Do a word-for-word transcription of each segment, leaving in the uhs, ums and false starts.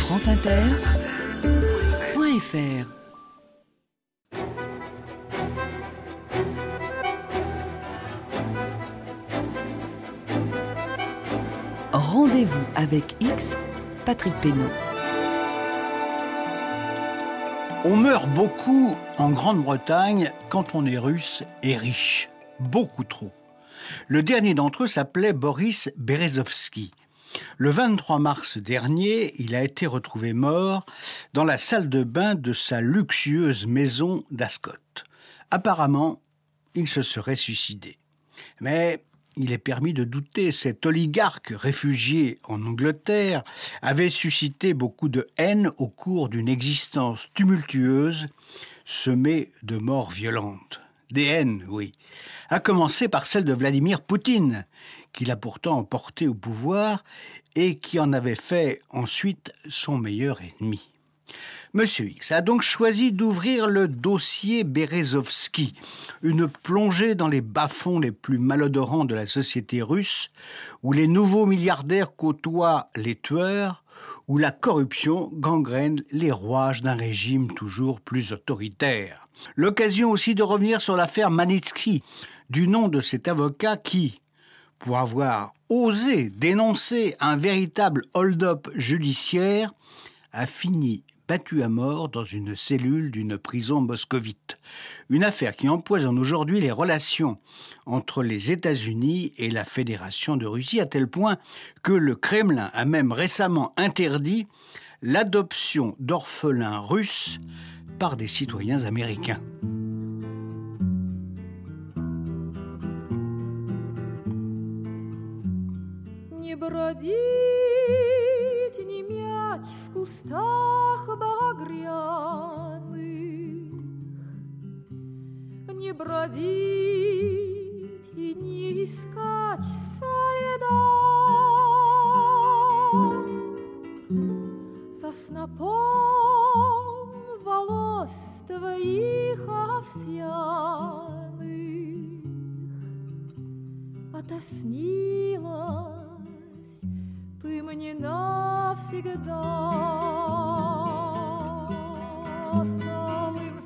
France Inter, point F R. Rendez-vous avec X, Patrick Pénaud. On meurt beaucoup en Grande-Bretagne quand on est russe et riche. Beaucoup trop. Le dernier d'entre eux s'appelait Boris Berezovsky. Le vingt-trois mars dernier, il a été retrouvé mort dans la salle de bain de sa luxueuse maison d'Ascot. Apparemment, il se serait suicidé. Mais il est permis de douter, cet oligarque réfugié en Angleterre avait suscité beaucoup de haine au cours d'une existence tumultueuse, semée de morts violentes. Des haines, oui. À commencer par celle de Vladimir Poutine, qui l'a pourtant porté au pouvoir et qui en avait fait ensuite son meilleur ennemi. Monsieur X a donc choisi d'ouvrir le dossier Berezovsky, une plongée dans les bas-fonds les plus malodorants de la société russe, où les nouveaux milliardaires côtoient les tueurs, où la corruption gangrène les rouages d'un régime toujours plus autoritaire. L'occasion aussi de revenir sur l'affaire Magnitsky, du nom de cet avocat qui, pour avoir osé dénoncer un véritable hold-up judiciaire, a fini battu à mort dans une cellule d'une prison moscovite. Une affaire qui empoisonne aujourd'hui les relations entre les États-Unis et la Fédération de Russie, à tel point que le Kremlin a même récemment interdit l'adoption d'orphelins russes par des citoyens américains. Не бродить, не мять в кустах багряных, не бродить и не искать следа со снопом волос твоих овсяных отоснилась ты мне навсегда солым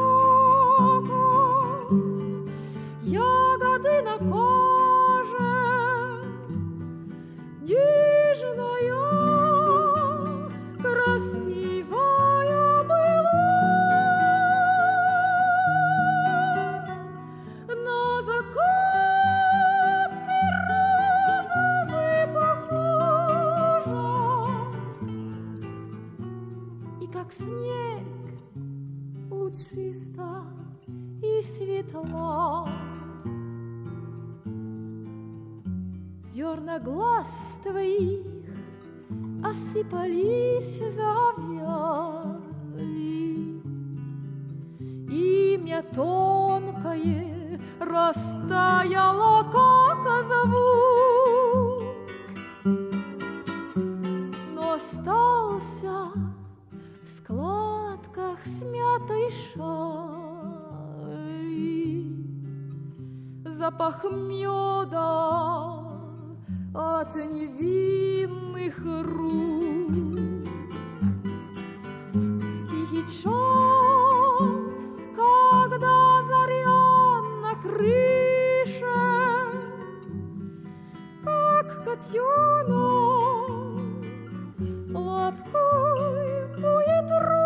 соком ягоды на коже нежная, красивая была на закат ты розовый похожа, и как снег лучиста и светла. Зерна глаз твоих осыпались, завяли. Имя тонкое растаяло, как звук, но остался в складках смятой шали запах меда от невинных рук. В тихий час, когда заря на крыше, как котенок лапкой будет рук.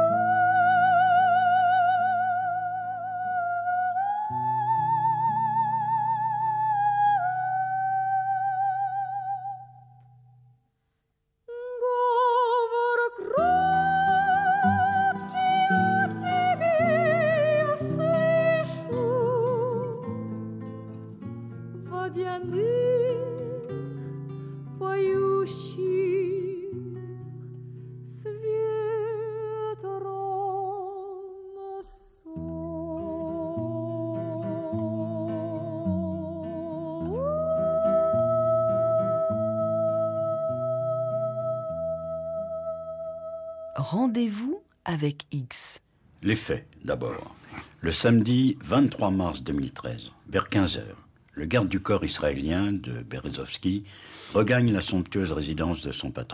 Rendez-vous avec X. Les faits, d'abord. Le samedi vingt-trois mars deux mille treize, vers quinze heures, le garde du corps israélien de Berezovsky regagne la somptueuse résidence de son patron.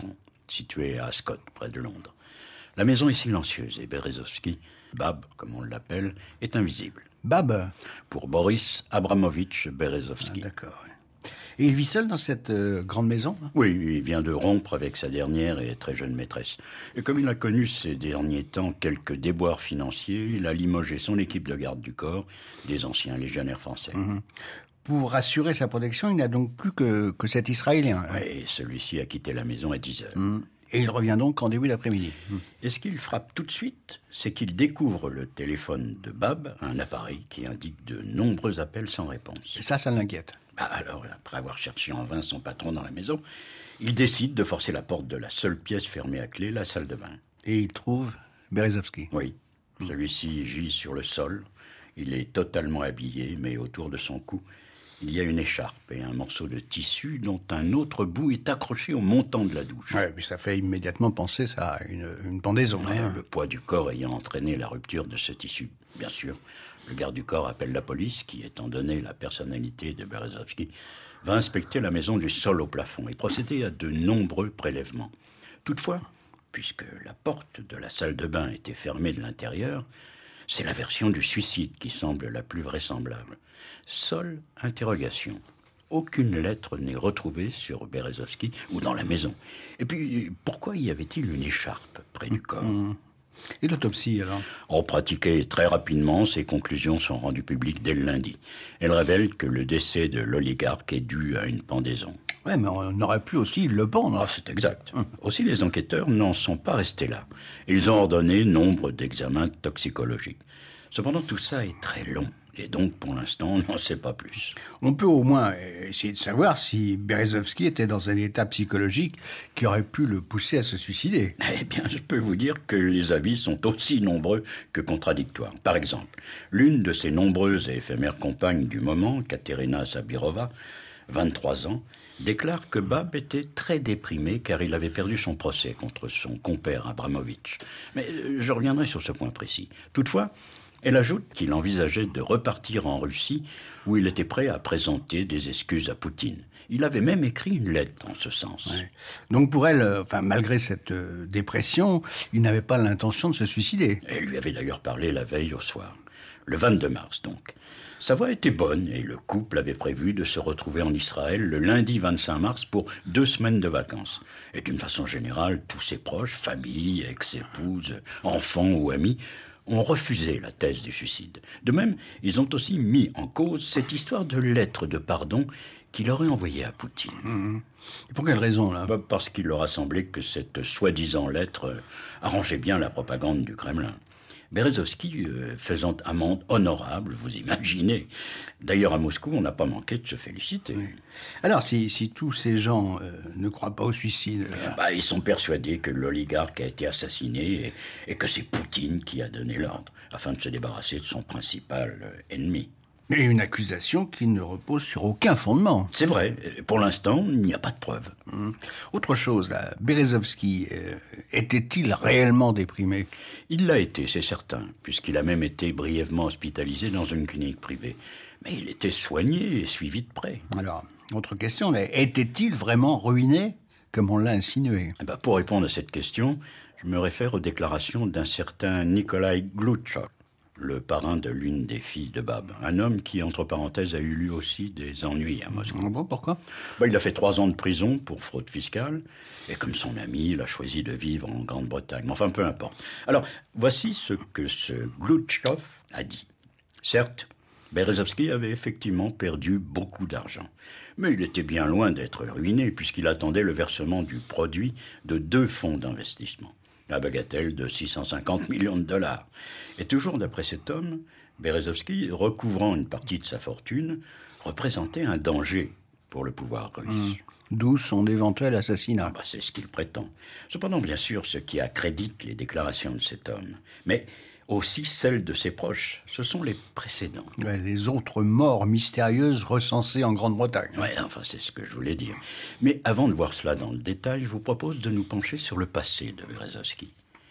située à Ascot, près de Londres. La maison est silencieuse et Berezovsky, Bab, comme on l'appelle, est invisible. Bab. Pour Boris Abramovitch Berezovsky. Ah, d'accord. Ouais. Et il vit seul dans cette euh, grande maison? Oui, il vient de rompre avec sa dernière et très jeune maîtresse. Et comme il a connu ces derniers temps quelques déboires financiers, il a limogé son équipe de garde du corps, des anciens légionnaires français. Mmh. Pour assurer sa protection, il n'a donc plus que, que cet Israélien. Oui, et celui-ci a quitté la maison à dix heures. Mmh. Et il revient donc en début d'après-midi. Mmh. Et ce qu'il frappe tout de suite, c'est qu'il découvre le téléphone de Bab, un appareil qui indique de nombreux appels sans réponse. Et ça, ça l'inquiète. Bah alors, après avoir cherché en vain son patron dans la maison, il décide de forcer la porte de la seule pièce fermée à clé, la salle de bain. Et il trouve Berezovsky. Oui, mmh. Celui-ci gît sur le sol. Il est totalement habillé, mais autour de son cou, il y a une écharpe et un morceau de tissu dont un autre bout est accroché au montant de la douche. Ouais, mais ça fait immédiatement penser ça à une, une pendaison. Ouais, hein. Le poids du corps ayant entraîné la rupture de ce tissu, bien sûr. Le garde du corps appelle la police, qui, étant donné la personnalité de Berezovsky, va inspecter la maison du sol au plafond et procéder à de nombreux prélèvements. Toutefois, puisque la porte de la salle de bain était fermée de l'intérieur, c'est la version du suicide qui semble la plus vraisemblable. Seule interrogation. Aucune lettre n'est retrouvée sur Berezovsky ou dans la maison. Et puis, pourquoi y avait-il une écharpe près du corps ? Mmh. Et l'autopsie, alors ? On pratiquait très rapidement, ses conclusions sont rendues publiques dès le lundi. Elles révèlent que le décès de l'oligarque est dû à une pendaison. Ouais, mais on aurait pu aussi le pendre. Ah, c'est exact. Hum. Aussi, les enquêteurs n'en sont pas restés là. Ils ont ordonné nombre d'examens toxicologiques. Cependant, tout ça est très long. Et donc, pour l'instant, on n'en sait pas plus. On peut au moins essayer de savoir si Berezovsky était dans un état psychologique qui aurait pu le pousser à se suicider. Eh bien, je peux vous dire que les avis sont aussi nombreux que contradictoires. Par exemple, l'une de ses nombreuses et éphémères compagnes du moment, Katerina Sabirova, vingt-trois ans, déclare que Bab était très déprimé car il avait perdu son procès contre son compère Abramovitch. Mais je reviendrai sur ce point précis. Toutefois, elle ajoute qu'il envisageait de repartir en Russie où il était prêt à présenter des excuses à Poutine. Il avait même écrit une lettre en ce sens. Ouais. Donc pour elle, euh, enfin, malgré cette euh, dépression, il n'avait pas l'intention de se suicider. Elle lui avait d'ailleurs parlé la veille au soir. Le vingt-deux mars donc. Sa voix était bonne et le couple avait prévu de se retrouver en Israël le lundi vingt-cinq mars pour deux semaines de vacances. Et d'une façon générale, tous ses proches, famille, ex-épouses, enfants ou amis, ont refusé la thèse du suicide. De même, ils ont aussi mis en cause cette histoire de lettre de pardon qu'il aurait envoyée à Poutine. Mmh. Et pour quelle raison, là ? Bah, parce qu'il leur a semblé que cette soi-disant lettre arrangeait bien la propagande du Kremlin. Berezovsky euh, faisant amende honorable, vous imaginez. D'ailleurs, à Moscou, on n'a pas manqué de se féliciter. Oui. Alors, si, si tous ces gens euh, ne croient pas au suicide... Euh... Bah, ils sont persuadés que l'oligarque a été assassiné et, et que c'est Poutine qui a donné l'ordre, afin de se débarrasser de son principal euh, ennemi. Mais une accusation qui ne repose sur aucun fondement. C'est vrai. Pour l'instant, il n'y a pas de preuves. Mmh. Autre chose, là, Berezovsky euh, était-il réellement déprimé ? Il l'a été, c'est certain, puisqu'il a même été brièvement hospitalisé dans une clinique privée. Mais il était soigné et suivi de près. Alors, autre question, là, était-il vraiment ruiné, comme on l'a insinué ? Eh ben, pour répondre à cette question, je me réfère aux déclarations d'un certain Nikolai Glutchov, le parrain de l'une des filles de Bab. Un homme qui, entre parenthèses, a eu lui aussi des ennuis à Moscou. Bon, pourquoi ? Ben, il a fait trois ans de prison pour fraude fiscale, et comme son ami, il a choisi de vivre en Grande-Bretagne. Enfin, peu importe. Alors, voici ce que ce Glutchov a dit. Certes, Berezovsky avait effectivement perdu beaucoup d'argent. Mais il était bien loin d'être ruiné, puisqu'il attendait le versement du produit de deux fonds d'investissement. La bagatelle de six cent cinquante millions de dollars. Et toujours d'après cet homme, Berezovsky, recouvrant une partie de sa fortune, représentait un danger pour le pouvoir russe. Mmh. D'où son éventuel assassinat. Bah, c'est ce qu'il prétend. Cependant, bien sûr, ce qui accrédite les déclarations de cet homme, mais aussi celles de ses proches, ce sont les précédents. Ouais, les autres morts mystérieuses recensées en Grande-Bretagne. Oui, enfin, c'est ce que je voulais dire. Mais avant de voir cela dans le détail, je vous propose de nous pencher sur le passé de Berezovsky.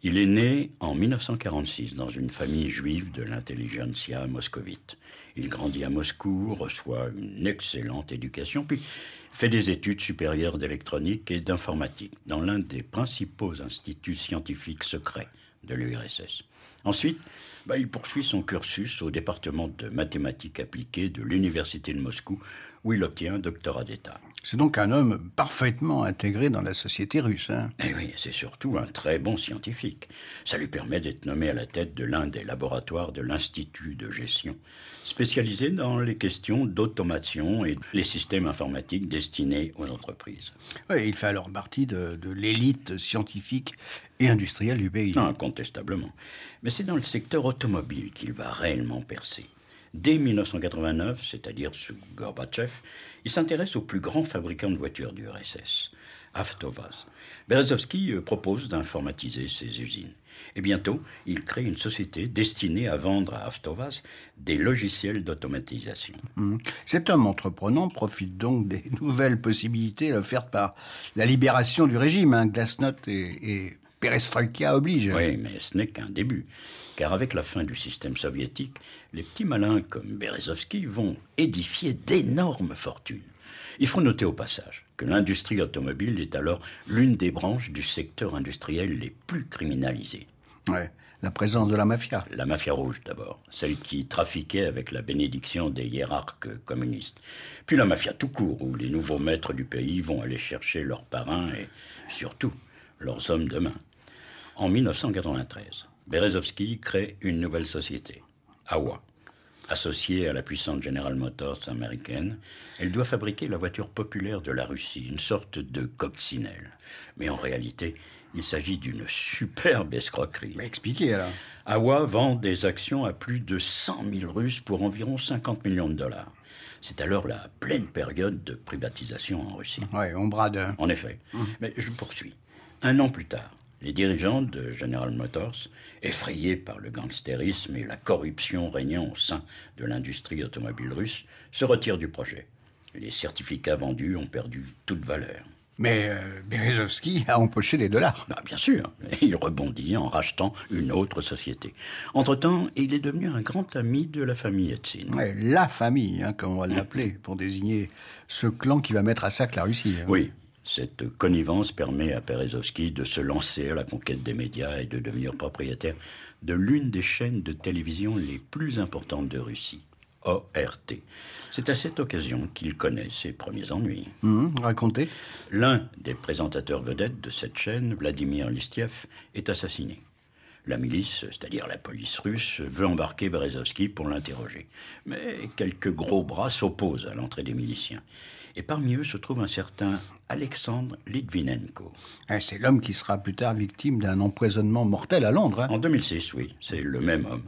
Il est né en mille neuf cent quarante-six dans une famille juive de l'intelligentsia moscovite. Il grandit à Moscou, reçoit une excellente éducation, puis fait des études supérieures d'électronique et d'informatique dans l'un des principaux instituts scientifiques secrets de l'U R S S. Ensuite, bah, il poursuit son cursus au département de mathématiques appliquées de l'Université de Moscou, où il obtient un doctorat d'État. C'est donc un homme parfaitement intégré dans la société russe. Hein. Et oui, c'est surtout un très bon scientifique. Ça lui permet d'être nommé à la tête de l'un des laboratoires de l'Institut de gestion, spécialisé dans les questions d'automation et les systèmes informatiques destinés aux entreprises. Oui, il fait alors partie de, de l'élite scientifique et industrielle du pays. Incontestablement. Mais c'est dans le secteur automobile qu'il va réellement percer. Dès mille neuf cent quatre-vingt-neuf, c'est-à-dire sous Gorbatchev, il s'intéresse au plus grand fabricant de voitures du R S S, Avtovaz. Berezovski propose d'informatiser ses usines. Et bientôt, il crée une société destinée à vendre à Avtovaz des logiciels d'automatisation. Mmh. Cet homme entreprenant profite donc des nouvelles possibilités offertes par la libération du régime. Hein. Glasnost et, et Perestroïka obligent. Oui, mais ce n'est qu'un début. Car avec la fin du système soviétique, les petits malins comme Berezovski vont édifier d'énormes fortunes. Il faut noter au passage que l'industrie automobile est alors l'une des branches du secteur industriel les plus criminalisées. Ouais, la présence de la mafia. La mafia rouge d'abord, celle qui trafiquait avec la bénédiction des hiérarques communistes. Puis la mafia tout court, où les nouveaux maîtres du pays vont aller chercher leurs parrains et surtout leurs hommes de main. En mille neuf cent quatre-vingt-treize, Berezovski crée une nouvelle société, Awa. Associée à la puissante General Motors américaine, elle doit fabriquer la voiture populaire de la Russie, une sorte de coccinelle. Mais en réalité, il s'agit d'une superbe escroquerie. Mais expliquez alors. Awa vend des actions à plus de cent mille Russes pour environ cinquante millions de dollars. C'est alors la pleine période de privatisation en Russie. Oui, on brade. En effet. Mmh. Mais je poursuis. Un an plus tard, les dirigeants de General Motors, effrayés par le gangstérisme et la corruption régnant au sein de l'industrie automobile russe, se retirent du projet. Les certificats vendus ont perdu toute valeur. Mais euh, Berezovski a empoché des dollars. Bah, bien sûr, il rebondit en rachetant une autre société. Entre-temps, il est devenu un grand ami de la famille Yeltsin. Ouais, la famille, hein, comme on va l'appeler, pour désigner ce clan qui va mettre à sac la Russie. Hein. Oui. Cette connivence permet à Berezovski de se lancer à la conquête des médias et de devenir propriétaire de l'une des chaînes de télévision les plus importantes de Russie, O R T. C'est à cette occasion qu'il connaît ses premiers ennuis. Mmh, racontez. L'un des présentateurs vedettes de cette chaîne, Vladimir Listiev, est assassiné. La milice, c'est-à-dire la police russe, veut embarquer Berezovski pour l'interroger. Mais quelques gros bras s'opposent à l'entrée des miliciens. Et parmi eux se trouve un certain Alexandre Litvinenko. C'est l'homme qui sera plus tard victime d'un empoisonnement mortel à Londres. Hein. En deux mille six, oui, c'est le même homme.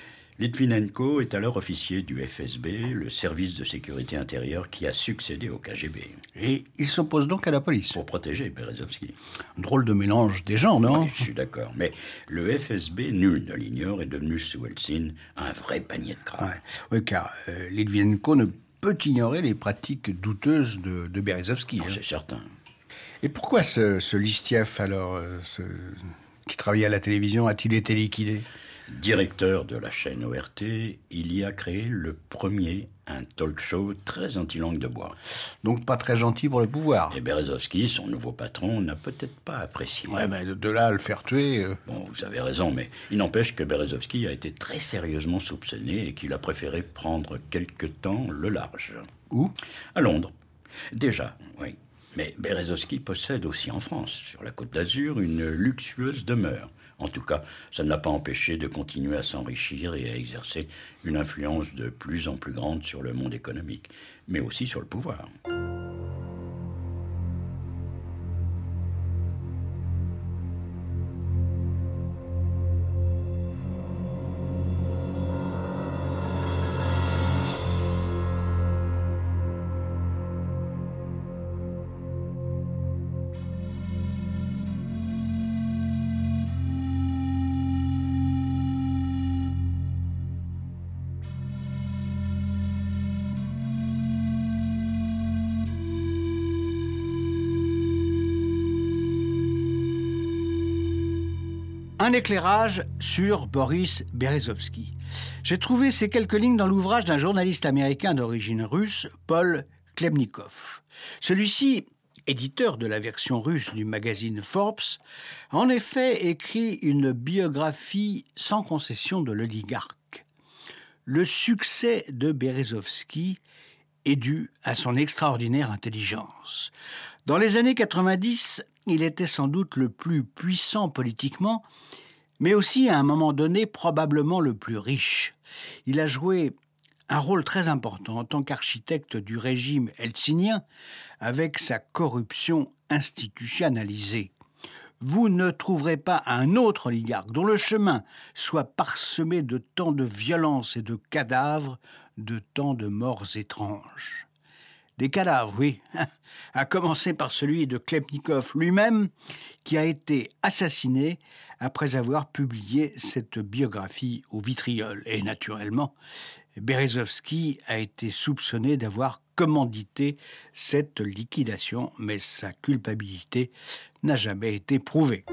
Litvinenko est alors officier du F S B, le service de sécurité intérieure qui a succédé au K G B. Et il s'oppose donc à la police. Pour protéger Berezovski. Drôle de mélange des gens, non? Oui, je suis d'accord. Mais le F S B, nul ne l'ignore, est devenu sous Yeltsin un vrai panier de crabe. Ouais. Oui, car euh, Litvinenko ne peut ignorer les pratiques douteuses de, de Berezovski. Non, hein. C'est certain. Et pourquoi ce, ce Listiev, alors, euh, ce, qui travaillait à la télévision, a-t-il été liquidé? Directeur de la chaîne O R T, il y a créé le premier, un talk show très anti-langue de bois. Donc pas très gentil pour le pouvoir. Et Berezovski, son nouveau patron, n'a peut-être pas apprécié. Ouais, mais de, de là à le faire tuer... Euh... Bon, vous avez raison, mais il n'empêche que Berezovski a été très sérieusement soupçonné et qu'il a préféré prendre quelque temps le large. Où? À Londres. Déjà, oui. Mais Berezovski possède aussi en France, sur la Côte d'Azur, une luxueuse demeure. En tout cas, ça ne l'a pas empêché de continuer à s'enrichir et à exercer une influence de plus en plus grande sur le monde économique, mais aussi sur le pouvoir. Un éclairage sur Boris Berezovsky. J'ai trouvé ces quelques lignes dans l'ouvrage d'un journaliste américain d'origine russe, Paul Klemnikov. Celui-ci, éditeur de la version russe du magazine Forbes, a en effet écrit une biographie sans concession de l'oligarque. Le succès de Berezovsky est dû à son extraordinaire intelligence. Dans les années quatre-vingt-dix, il était sans doute le plus puissant politiquement, mais aussi à un moment donné probablement le plus riche. Il a joué un rôle très important en tant qu'architecte du régime eltsinien avec sa corruption institutionnalisée. Vous ne trouverez pas un autre oligarque dont le chemin soit parsemé de tant de violence et de cadavres, de tant de morts étranges. Des cadavres, oui, à commencer par celui de Klemnikov lui-même, qui a été assassiné après avoir publié cette biographie au vitriol. Et naturellement, Berezovsky a été soupçonné d'avoir commandité cette liquidation, mais sa culpabilité n'a jamais été prouvée.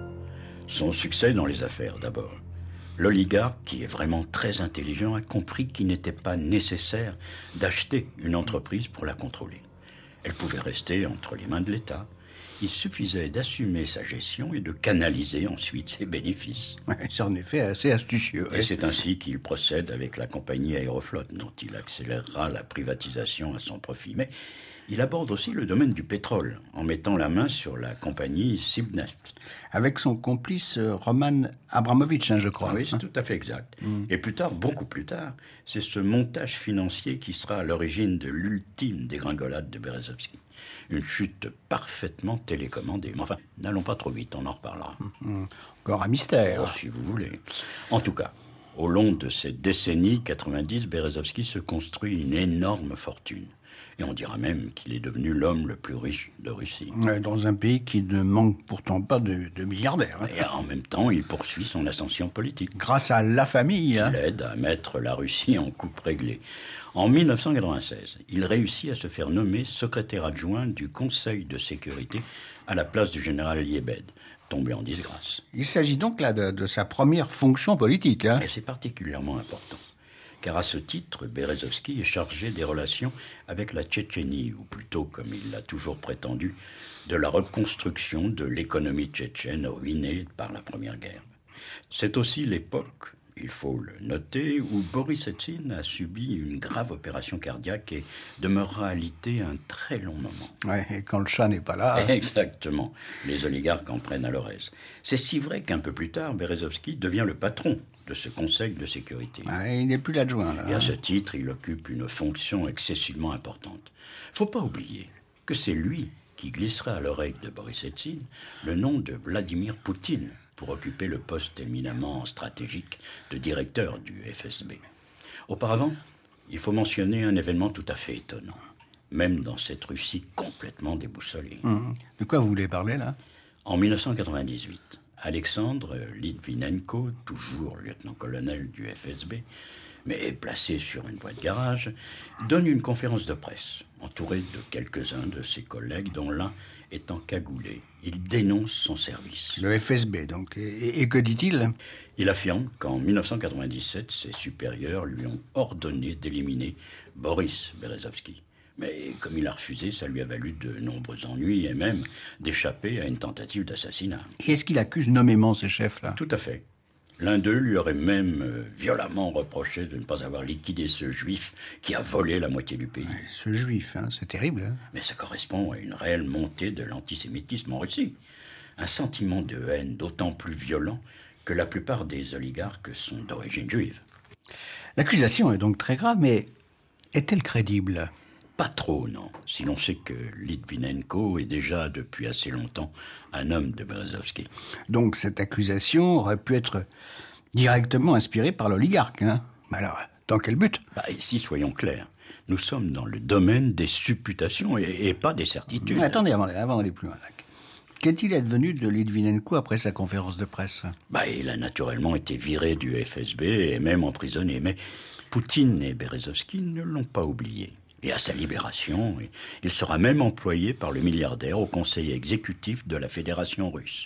Son succès dans les affaires, d'abord. L'oligarque, qui est vraiment très intelligent, a compris qu'il n'était pas nécessaire d'acheter une entreprise pour la contrôler. Elle pouvait rester entre les mains de l'État. Il suffisait d'assumer sa gestion et de canaliser ensuite ses bénéfices. C'est en effet assez astucieux. Et c'est ainsi qu'il procède avec la compagnie Aeroflot, dont il accélérera la privatisation à son profit. Mais il aborde aussi le domaine du pétrole, en mettant la main sur la compagnie Sibneft. Avec son complice Roman Abramovitch, hein, je crois. Ah oui, c'est tout à fait exact. Mm. Et plus tard, beaucoup plus tard, c'est ce montage financier qui sera à l'origine de l'ultime dégringolade de Berezovsky. Une chute parfaitement télécommandée. Mais enfin, n'allons pas trop vite, on en reparlera. Mmh, encore un mystère. Oh, si vous voulez. En tout cas, au long de ces décennies quatre-vingt-dix, Berezovsky se construit une énorme fortune. Et on dira même qu'il est devenu l'homme le plus riche de Russie. Dans un pays qui ne manque pourtant pas de, de milliardaires. Hein. Et en même temps, il poursuit son ascension politique. Grâce à la famille. Hein. Il aide à mettre la Russie en coupe réglée. En mille neuf cent quatre-vingt-seize, il réussit à se faire nommer secrétaire adjoint du Conseil de sécurité à la place du général Liebed, tombé en disgrâce. Il s'agit donc là de, de sa première fonction politique. Hein. Et c'est particulièrement important. Car à ce titre, Berezovsky est chargé des relations avec la Tchétchénie, ou plutôt, comme il l'a toujours prétendu, de la reconstruction de l'économie tchétchène ruinée par la Première Guerre. C'est aussi l'époque, il faut le noter, où Boris Eltsine a subi une grave opération cardiaque et demeurera alité un très long moment. Ouais, et quand le chat n'est pas là... Exactement. Les oligarques en prennent à leur aise. C'est si vrai qu'un peu plus tard, Berezovsky devient le patron de ce conseil de sécurité. Ah, il n'est plus l'adjoint, là. Et à ce titre, il occupe une fonction excessivement importante. Faut pas oublier que c'est lui qui glissera à l'oreille de Boris Eltsine le nom de Vladimir Poutine pour occuper le poste éminemment stratégique de directeur du F S B. Auparavant, il faut mentionner un événement tout à fait étonnant, même dans cette Russie complètement déboussolée. Mmh. De quoi vous voulez parler, là ? En mille neuf cent quatre-vingt-dix-huit, Alexandre Litvinenko, toujours lieutenant-colonel du F S B, mais placé sur une voie de garage, donne une conférence de presse, entouré de quelques-uns de ses collègues, dont l'un est encagoulé. Il dénonce son service. Le F S B, donc. Et, et que dit-il ? Il affirme qu'en mille neuf cent quatre-vingt-dix-sept, ses supérieurs lui ont ordonné d'éliminer Boris Berezovsky. Mais comme il a refusé, ça lui a valu de nombreux ennuis et même d'échapper à une tentative d'assassinat. Et est-ce qu'il accuse nommément ses chefs, là ? Tout à fait. L'un d'eux lui aurait même euh, violemment reproché de ne pas avoir liquidé ce juif qui a volé la moitié du pays. Ouais, ce juif, hein, c'est terrible. Hein. Mais ça correspond à une réelle montée de l'antisémitisme en Russie. Un sentiment de haine d'autant plus violent que la plupart des oligarques sont d'origine juive. L'accusation est donc très grave, mais est-elle crédible ? Pas trop, non. Si l'on sait que Litvinenko est déjà, depuis assez longtemps, un homme de Berezovsky. Donc cette accusation aurait pu être directement inspirée par l'oligarque, hein ? Mais alors, dans quel but ? Bah, ici, soyons clairs. Nous sommes dans le domaine des supputations et, et pas des certitudes. Attendez, avant, avant d'aller plus loin. Qu'est-il advenu de Litvinenko après sa conférence de presse ? Bah, il a naturellement été viré du F S B et même emprisonné. Mais Poutine et Berezovsky ne l'ont pas oublié. Et à sa libération, il sera même employé par le milliardaire au conseil exécutif de la Fédération russe.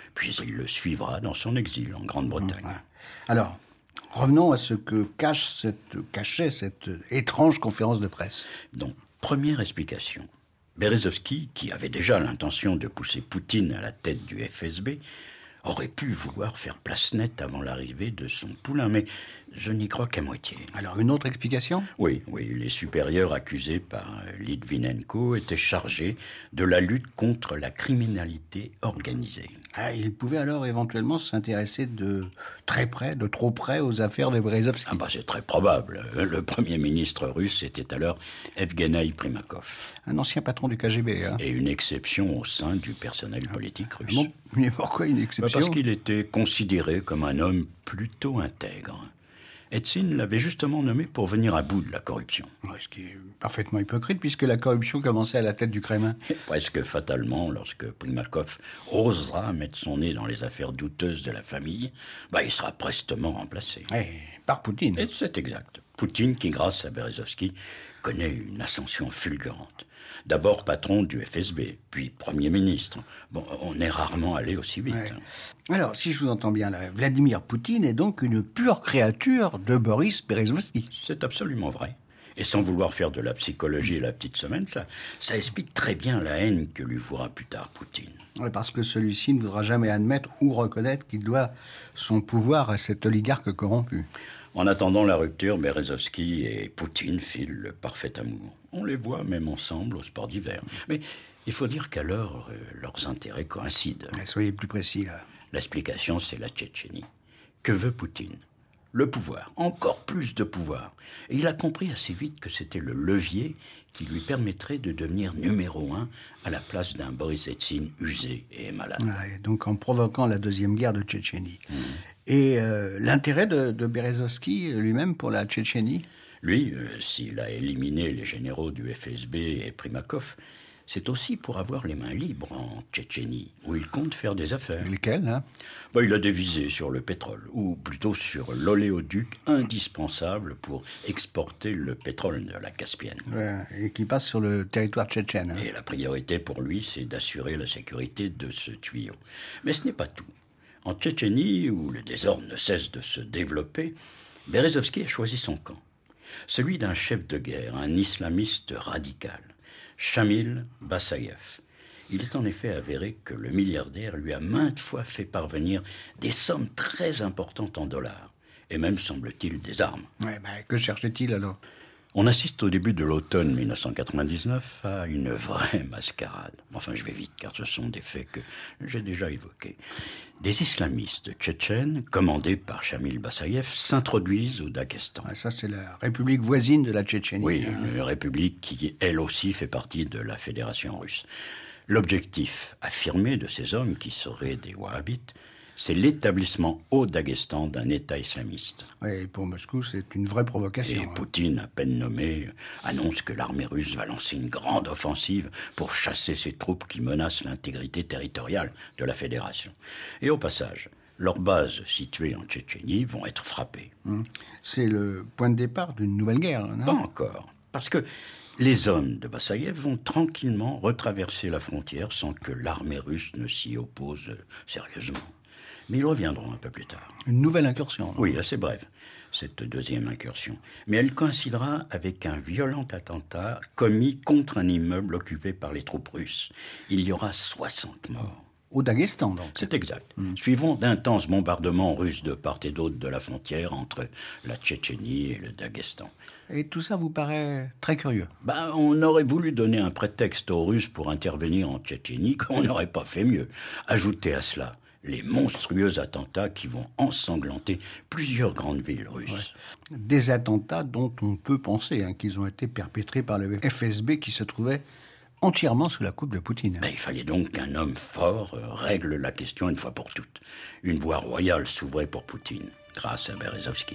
puis il le suivra dans son exil en Grande-Bretagne. Ouais. Alors, revenons à ce que cache cette, cachait cette étrange conférence de presse. Donc, première explication. Berezovski, qui avait déjà l'intention de pousser Poutine à la tête du F S B, aurait pu vouloir faire place nette avant l'arrivée de son poulain, mais je n'y crois qu'à moitié. Alors, une autre explication ? Oui, oui, les supérieurs accusés par Litvinenko étaient chargés de la lutte contre la criminalité organisée. Ah, il pouvait alors éventuellement s'intéresser de très près, de trop près aux affaires de Berezovski. Ah bah c'est très probable. Le premier ministre russe était alors Evguenaï Primakov. Un ancien patron du K G B. Hein. Et une exception au sein du personnel politique russe. Bon, mais pourquoi une exception ? Bah parce qu'il était considéré comme un homme plutôt intègre. Eltsine l'avait justement nommé pour venir à bout de la corruption. Ouais, ce qui est parfaitement hypocrite, puisque la corruption commençait à la tête du Kremlin. Et presque fatalement, lorsque Primakov osera mettre son nez dans les affaires douteuses de la famille, bah, il sera prestement remplacé. Ouais, par Poutine. Et c'est exact. Poutine qui, grâce à Berezovski, connaît une ascension fulgurante. D'abord patron du F S B, puis Premier ministre. Bon, on est rarement allé aussi vite. Ouais. Alors, si je vous entends bien, là, Vladimir Poutine est donc une pure créature de Boris Berezovski. C'est absolument vrai. Et sans vouloir faire de la psychologie la petite semaine, ça, ça explique très bien la haine que lui vouera plus tard Poutine. Ouais, parce que celui-ci ne voudra jamais admettre ou reconnaître qu'il doit son pouvoir à cet oligarque corrompu. En attendant la rupture, Berezovski et Poutine filent le parfait amour. On les voit même ensemble au sport d'hiver. Mais il faut dire qu'alors, euh, leurs intérêts coïncident. Ouais, soyez plus précis, là. L'explication, c'est la Tchétchénie. Que veut Poutine ? Le pouvoir, encore plus de pouvoir. Et il a compris assez vite que c'était le levier qui lui permettrait de devenir numéro un à la place d'un Boris Eltsine usé et malade. Ouais, donc en provoquant la deuxième guerre de Tchétchénie. Mmh. Et euh, l'intérêt de, de Berezovski lui-même pour la Tchétchénie ? Lui, euh, s'il a éliminé les généraux du F S B et Primakov, c'est aussi pour avoir les mains libres en Tchétchénie, où il compte faire des affaires. Lesquelles, hein ? Ben, il a des visées sur le pétrole, ou plutôt sur l'oléoduc indispensable pour exporter le pétrole de la Caspienne. Ouais, et qui passe sur le territoire tchétchène. Hein. Et la priorité pour lui, c'est d'assurer la sécurité de ce tuyau. Mais ce n'est pas tout. En Tchétchénie, où le désordre ne cesse de se développer, Berezovski a choisi son camp. Celui d'un chef de guerre, un islamiste radical, Shamil Bassayev. Il est en effet avéré que le milliardaire lui a maintes fois fait parvenir des sommes très importantes en dollars, et même, semble-t-il, des armes. Ouais, ben, que cherchait-il alors ? On assiste au début de l'automne mille neuf cent quatre-vingt-dix-neuf à une vraie mascarade. Enfin, je vais vite, car ce sont des faits que j'ai déjà évoqués. Des islamistes tchétchènes, commandés par Shamil Bassayev, s'introduisent au Daghestan. Ouais, ça, c'est la république voisine de la Tchétchénie. Oui, une république qui, elle aussi, fait partie de la Fédération russe. L'objectif affirmé de ces hommes, qui seraient des wahhabites, c'est l'établissement au Daghestan d'un État islamiste. Oui, pour Moscou, c'est une vraie provocation. Et hein. Poutine, à peine nommé, annonce que l'armée russe va lancer une grande offensive pour chasser ces troupes qui menacent l'intégrité territoriale de la Fédération. Et au passage, leurs bases situées en Tchétchénie vont être frappées. Hum. C'est le point de départ d'une nouvelle guerre, non ? Pas encore, parce que les hommes de Bassayev vont tranquillement retraverser la frontière sans que l'armée russe ne s'y oppose sérieusement. Mais ils reviendront un peu plus tard. Une nouvelle incursion. Non ? Oui, assez brève, cette deuxième incursion. Mais elle coïncidera avec un violent attentat commis contre un immeuble occupé par les troupes russes. Il y aura soixante morts. Au Daghestan, donc. C'est exact. Mmh. Suivant d'intenses bombardements russes de part et d'autre de la frontière entre la Tchétchénie et le Daghestan. Et tout ça vous paraît très curieux ? Ben, on aurait voulu donner un prétexte aux Russes pour intervenir en Tchétchénie, qu'on n'aurait pas fait mieux. Ajoutez à cela les monstrueux attentats qui vont ensanglanter plusieurs grandes villes russes. Ouais. Des attentats dont on peut penser hein, qu'ils ont été perpétrés par le F S B qui se trouvait entièrement sous la coupe de Poutine. Ben, il fallait donc qu'un homme fort euh, règle la question une fois pour toutes. Une voie royale s'ouvrait pour Poutine, grâce à Berezovski.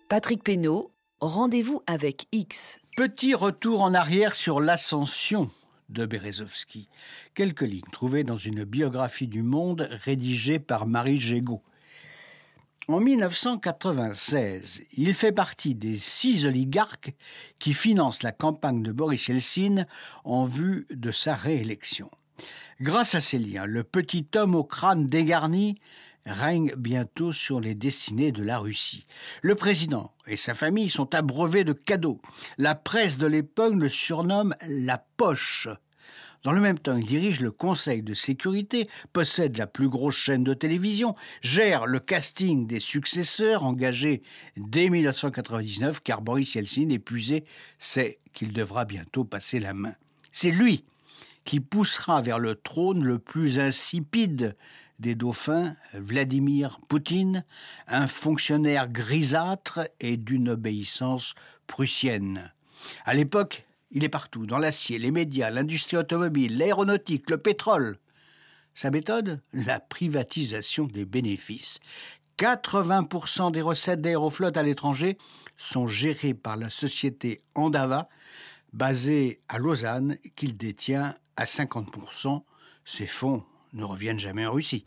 Patrick Pénaud, rendez-vous avec X. Petit retour en arrière sur l'ascension de Berezovsky. Quelques lignes trouvées dans une biographie du Monde rédigée par Marie Gégaud. En mille neuf cent quatre-vingt-seize, il fait partie des six oligarques qui financent la campagne de Boris Eltsine en vue de sa réélection. Grâce à ses liens, le petit homme au crâne dégarni règne bientôt sur les destinées de la Russie. Le président et sa famille sont abreuvés de cadeaux. La presse de l'époque le surnomme « la poche ». Dans le même temps, il dirige le Conseil de sécurité, possède la plus grosse chaîne de télévision, gère le casting des successeurs engagés dès mille neuf cent quatre-vingt-dix-neuf, car Boris Eltsine, épuisé, sait qu'il devra bientôt passer la main. C'est lui qui poussera vers le trône le plus insipide des dauphins, Vladimir Poutine, un fonctionnaire grisâtre et d'une obéissance prussienne. À l'époque, il est partout, dans l'acier, les médias, l'industrie automobile, l'aéronautique, le pétrole. Sa méthode ? La privatisation des bénéfices. quatre-vingts pour cent des recettes d'Aéroflot à l'étranger sont gérées par la société Andava, basée à Lausanne, qu'il détient à cinquante pour cent. Ces fonds ne reviennent jamais en Russie.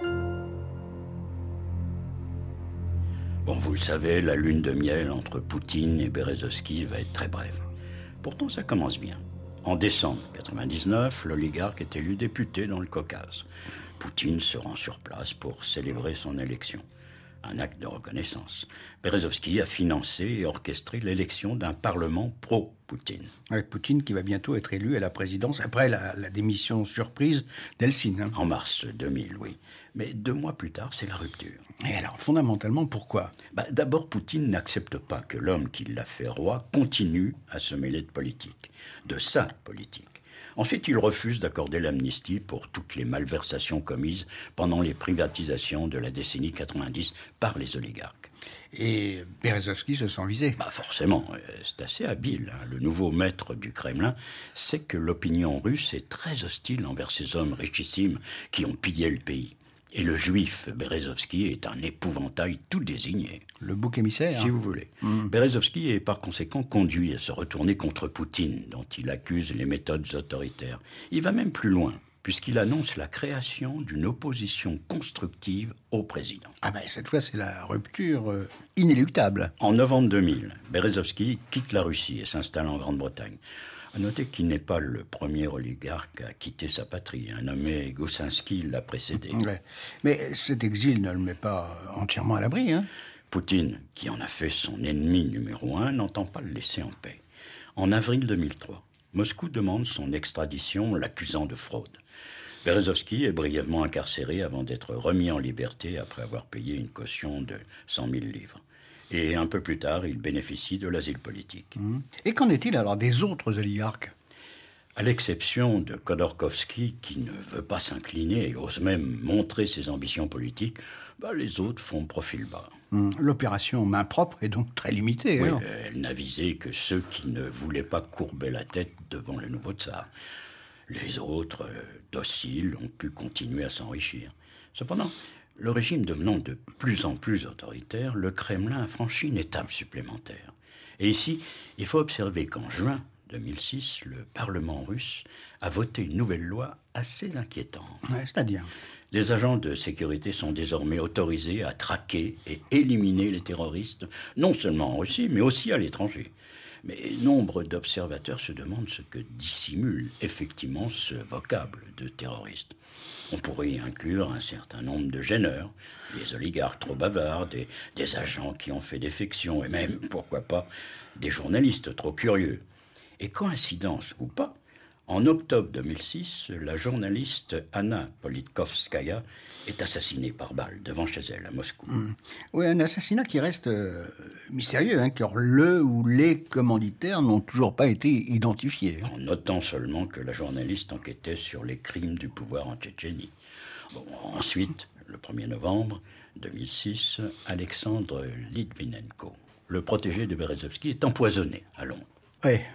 Bon, vous le savez, la lune de miel entre Poutine et Berezovsky va être très brève. Pourtant, ça commence bien. En décembre mille neuf cent quatre-vingt-dix-neuf, l'oligarque est élu député dans le Caucase. Poutine se rend sur place pour célébrer son élection. Un acte de reconnaissance. Berezovsky a financé et orchestré l'élection d'un parlement pro-Poutine. Ouais, Poutine qui va bientôt être élu à la présidence après la, la démission surprise d'Eltsine. Hein. En mars deux mille, oui. Mais deux mois plus tard, c'est la rupture. Et alors, fondamentalement, pourquoi ? bah, D'abord, Poutine n'accepte pas que l'homme qui l'a fait roi continue à se mêler de politique, de sa politique. Ensuite, il refuse d'accorder l'amnistie pour toutes les malversations commises pendant les privatisations de la décennie quatre-vingt-dix par les oligarques. Et Berezovsky se sent visé. Bah forcément, c'est assez habile. Hein. Le nouveau maître du Kremlin sait que l'opinion russe est très hostile envers ces hommes richissimes qui ont pillé le pays. Et le juif Berezovsky est un épouvantail tout désigné. Le bouc émissaire. Si vous voulez. Mm. Berezovsky est par conséquent conduit à se retourner contre Poutine, dont il accuse les méthodes autoritaires. Il va même plus loin, puisqu'il annonce la création d'une opposition constructive au président. Ah ben cette fois, c'est la rupture euh, inéluctable. En novembre deux mille, Berezovsky quitte la Russie et s'installe en Grande-Bretagne. À noter qu'il n'est pas le premier oligarque à quitter sa patrie. Un nommé Goussinski l'a précédé. Ouais. Mais cet exil ne le met pas entièrement à l'abri. Hein. Poutine, qui en a fait son ennemi numéro un, n'entend pas le laisser en paix. En avril deux mille trois, Moscou demande son extradition, l'accusant de fraude. Berezovsky est brièvement incarcéré avant d'être remis en liberté après avoir payé une caution de cent mille livres. Et un peu plus tard, il bénéficie de l'asile politique. Mmh. Et qu'en est-il alors des autres oligarques ? À l'exception de Khodorkovsky, qui ne veut pas s'incliner et ose même montrer ses ambitions politiques, bah, les autres font profil bas. Mmh. L'opération main propre est donc très limitée. Oui, hein. Elle n'a visé que ceux qui ne voulaient pas courber la tête devant le nouveau tsar. Les autres, euh, dociles, ont pu continuer à s'enrichir. Cependant, le régime devenant de plus en plus autoritaire, le Kremlin a franchi une étape supplémentaire. Et ici, il faut observer qu'en juin deux mille six, le Parlement russe a voté une nouvelle loi assez inquiétante. Ouais, c'est-à-dire ? Les agents de sécurité sont désormais autorisés à traquer et éliminer les terroristes, non seulement en Russie, mais aussi à l'étranger. Mais nombre d'observateurs se demandent ce que dissimule effectivement ce vocable de terroriste. On pourrait y inclure un certain nombre de gêneurs, des oligarques trop bavards, des, des agents qui ont fait défection, et même, pourquoi pas, des journalistes trop curieux. Et coïncidence ou pas, en octobre deux mille six, la journaliste Anna Politkovskaya est assassinée par balle devant chez elle, à Moscou. Mmh. Oui, un assassinat qui reste euh, mystérieux, hein, car le ou les commanditaires n'ont toujours pas été identifiés. En notant seulement que la journaliste enquêtait sur les crimes du pouvoir en Tchétchénie. Bon, ensuite, le premier novembre deux mille six, Alexandre Litvinenko, le protégé de Berezovsky, est empoisonné à Londres. Oui,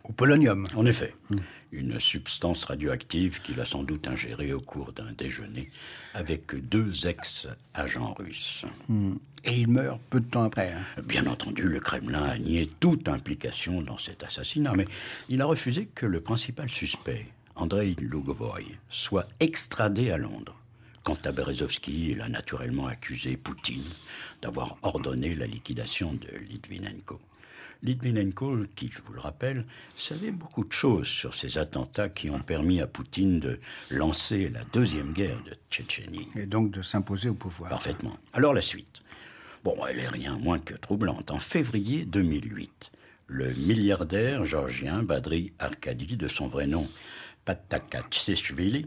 au polonium. En effet, mmh. une substance radioactive qu'il a sans doute ingérée au cours d'un déjeuner avec deux ex-agents russes. Mmh. Et il meurt peu de temps après. Hein. Bien entendu, le Kremlin a nié toute implication dans cet assassinat, mais il a refusé que le principal suspect, Andrei Lugovoy, soit extradé à Londres. Quant à Berezovsky, il a naturellement accusé Poutine d'avoir ordonné la liquidation de Litvinenko. Litvinenko, qui, je vous le rappelle, savait beaucoup de choses sur ces attentats qui ont permis à Poutine de lancer la deuxième guerre de Tchétchénie. Et donc de s'imposer au pouvoir. Parfaitement. Alors la suite. Bon, elle est rien moins que troublante. En février deux mille huit, le milliardaire géorgien Badri Arkadi, de son vrai nom Patakachishvili,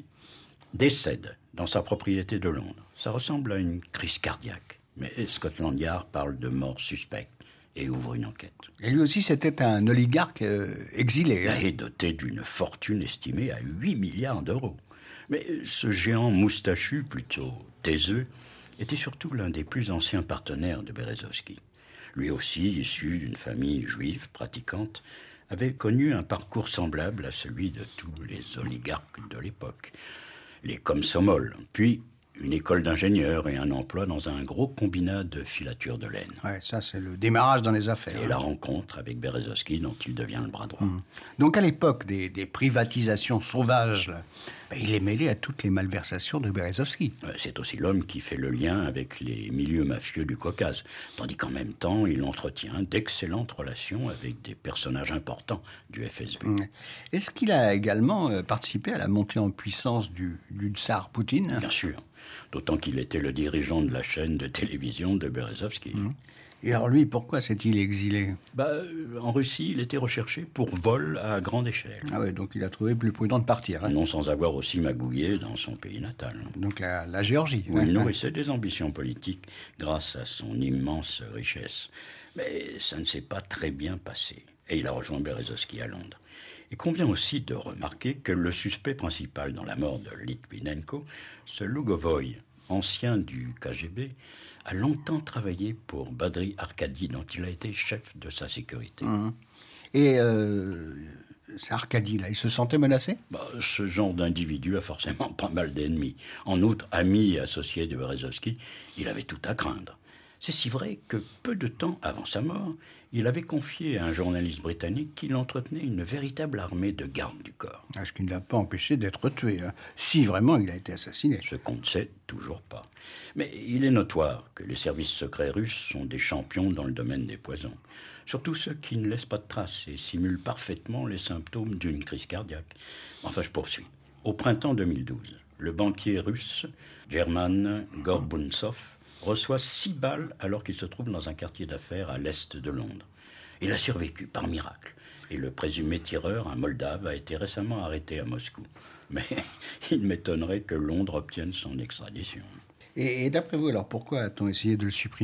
décède dans sa propriété de Londres. Ça ressemble à une crise cardiaque. Mais Scotland Yard parle de mort suspecte et ouvre une enquête. Et lui aussi, c'était un oligarque euh, exilé. Hein. Et doté d'une fortune estimée à huit milliards d'euros. Mais ce géant moustachu, plutôt taiseux, était surtout l'un des plus anciens partenaires de Berezovsky. Lui aussi, issu d'une famille juive pratiquante, avait connu un parcours semblable à celui de tous les oligarques de l'époque. Les Komsomol, puis une école d'ingénieur et un emploi dans un gros combinat de filature de laine. Ouais, ça, c'est le démarrage dans les affaires. Et hein. la rencontre avec Berezovsky, dont il devient le bras droit. Mmh. Donc, à l'époque des, des privatisations sauvages, là, ben, il est mêlé à toutes les malversations de Berezovsky. C'est aussi l'homme qui fait le lien avec les milieux mafieux du Caucase, tandis qu'en même temps, il entretient d'excellentes relations avec des personnages importants du F S B. Mmh. Est-ce qu'il a également euh, participé à la montée en puissance du, du tsar Poutine ? Bien sûr. D'autant qu'il était le dirigeant de la chaîne de télévision de Berezovsky. Mmh. Et alors lui, pourquoi s'est-il exilé ? bah, En Russie, il était recherché pour vol à grande échelle. Ah ouais, donc il a trouvé plus prudent de partir. Hein. Non sans avoir aussi magouillé dans son pays natal. Donc la, la Géorgie. Où hein, il hein. nourrissait des ambitions politiques grâce à son immense richesse. Mais ça ne s'est pas très bien passé. Et il a rejoint Berezovsky à Londres. Il convient aussi de remarquer que le suspect principal dans la mort de Litvinenko, ce Lugovoy, ancien du K G B, a longtemps travaillé pour Badri Arkadi, dont il a été chef de sa sécurité. Mmh. Et euh, c'est Arkadi, là, il se sentait menacé ? bah, Ce genre d'individu a forcément pas mal d'ennemis. En outre, ami et associé de Berezovsky, il avait tout à craindre. C'est si vrai que peu de temps avant sa mort, il avait confié à un journaliste britannique qu'il entretenait une véritable armée de gardes du corps. Ce qui ne l'a pas empêché d'être tué, hein, si vraiment il a été assassiné. Ce qu'on ne sait toujours pas. Mais il est notoire que les services secrets russes sont des champions dans le domaine des poisons. Surtout ceux qui ne laissent pas de traces et simulent parfaitement les symptômes d'une crise cardiaque. Enfin, je poursuis. Au printemps deux mille douze, le banquier russe German Gorbuntsov reçoit six balles alors qu'il se trouve dans un quartier d'affaires à l'est de Londres. Il a survécu par miracle. Et le présumé tireur, un Moldave, a été récemment arrêté à Moscou. Mais il m'étonnerait que Londres obtienne son extradition. Et, et d'après vous, alors pourquoi a-t-on essayé de le supprimer ?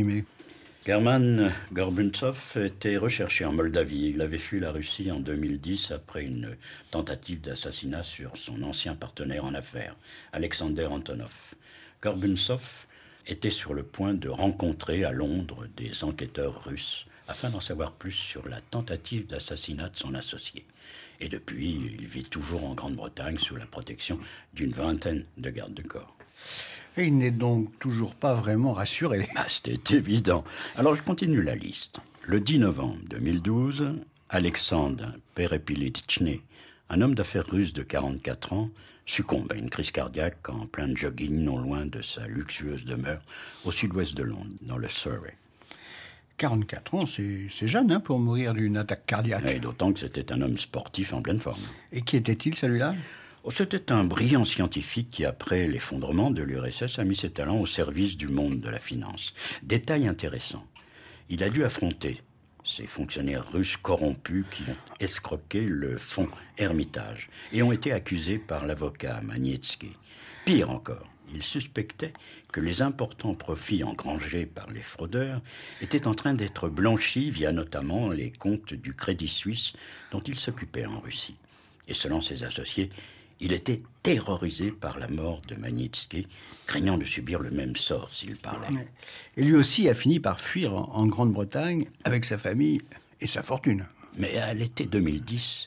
German Gorbuntsov était recherché en Moldavie. Il avait fui la Russie en deux mille dix après une tentative d'assassinat sur son ancien partenaire en affaires, Alexander Antonov. Gorbuntsov était sur le point de rencontrer à Londres des enquêteurs russes afin d'en savoir plus sur la tentative d'assassinat de son associé. Et depuis, il vit toujours en Grande-Bretagne sous la protection d'une vingtaine de gardes du corps. Et il n'est donc toujours pas vraiment rassuré. Ah, c'était évident. Alors je continue la liste. Le dix novembre deux mille douze, Alexandre Perepilichny, un homme d'affaires russe de quarante-quatre ans, succombe à une crise cardiaque en plein jogging non loin de sa luxueuse demeure au sud-ouest de Londres, dans le Surrey. quarante-quatre ans, c'est, c'est jeune hein, pour mourir d'une attaque cardiaque. Et d'autant que c'était un homme sportif en pleine forme. Et qui était-il, celui-là ? Oh, c'était un brillant scientifique qui, après l'effondrement de l'U R S S, a mis ses talents au service du monde de la finance. Détail intéressant, il a dû affronter ces fonctionnaires russes corrompus qui ont escroqué le fonds Hermitage et ont été accusés par l'avocat Magnitsky. Pire encore, il suspectait que les importants profits engrangés par les fraudeurs étaient en train d'être blanchis via notamment les comptes du Crédit Suisse dont il s'occupait en Russie. Et selon ses associés, il était terrorisé par la mort de Magnitsky, craignant de subir le même sort s'il parlait. Et lui aussi a fini par fuir en Grande-Bretagne avec sa famille et sa fortune. Mais à l'été deux mille dix,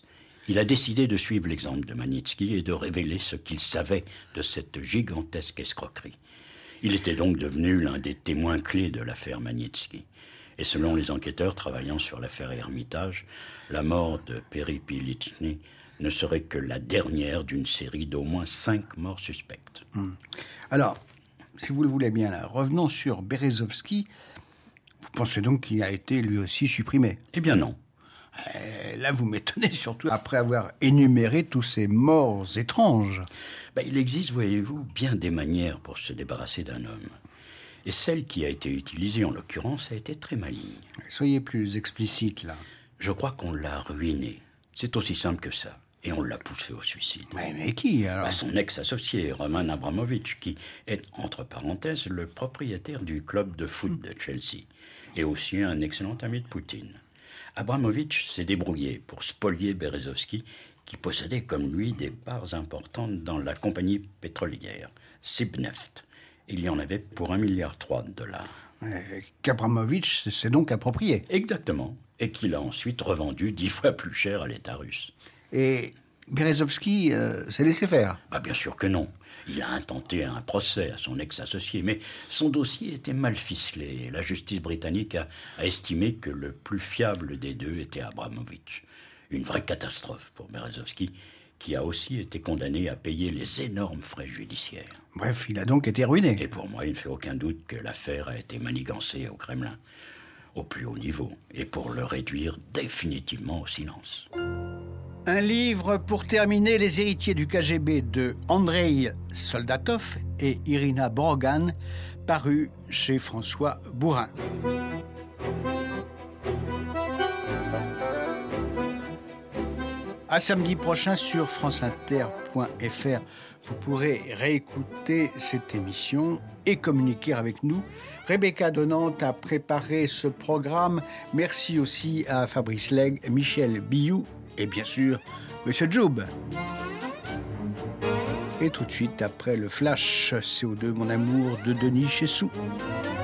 Il a décidé de suivre l'exemple de Magnitsky et de révéler ce qu'il savait de cette gigantesque escroquerie. Il était donc devenu l'un des témoins clés de l'affaire Magnitsky. Et selon les enquêteurs travaillant sur l'affaire Hermitage, la mort de Perepelitchny ne serait que la dernière d'une série d'au moins cinq morts suspectes. Hum. Alors, si vous le voulez bien, là, revenons sur Berezovsky. Vous pensez donc qu'il a été lui aussi supprimé? Eh bien non. Euh, là, vous m'étonnez, surtout après avoir énuméré tous ces morts étranges. Ben, il existe, voyez-vous, bien des manières pour se débarrasser d'un homme. Et celle qui a été utilisée, en l'occurrence, a été très maligne. Soyez plus explicite, là. Je crois qu'on l'a ruiné. C'est aussi simple que ça. Et on l'a poussé au suicide. Mais, mais qui, alors? À son ex-associé, Roman Abramovich, qui est, entre parenthèses, le propriétaire du club de foot de Chelsea, et aussi un excellent ami de Poutine. Abramovich s'est débrouillé pour spolier Berezovsky, qui possédait comme lui des parts importantes dans la compagnie pétrolière, Sibneft. Il y en avait pour un milliard trois de dollars. Euh, Qu'Abramovich s'est donc approprié. Exactement. Et qu'il a ensuite revendu dix fois plus cher à l'État russe. Et Berezovsky euh, s'est laissé faire? Bah, bien sûr que non. Il a intenté un procès à son ex-associé, mais son dossier était mal ficelé. La justice britannique a, a estimé que le plus fiable des deux était Abramovich. Une vraie catastrophe pour Berezovsky, qui a aussi été condamné à payer les énormes frais judiciaires. Bref, il a donc été ruiné. Et pour moi, il ne fait aucun doute que l'affaire a été manigancée au Kremlin, au plus haut niveau, et pour le réduire définitivement au silence. Un livre pour terminer, Les héritiers du K G B de Andrei Soldatov et Irina Brogan, paru chez François Bourin. À samedi prochain sur franceinter point f r. Vous pourrez réécouter cette émission et communiquer avec nous. Rebecca Donante a préparé ce programme. Merci aussi à Fabrice Legge, Michel Biou et bien sûr, Monsieur Joub. Et tout de suite, après le flash C O deux, mon amour, de Denis Chessou.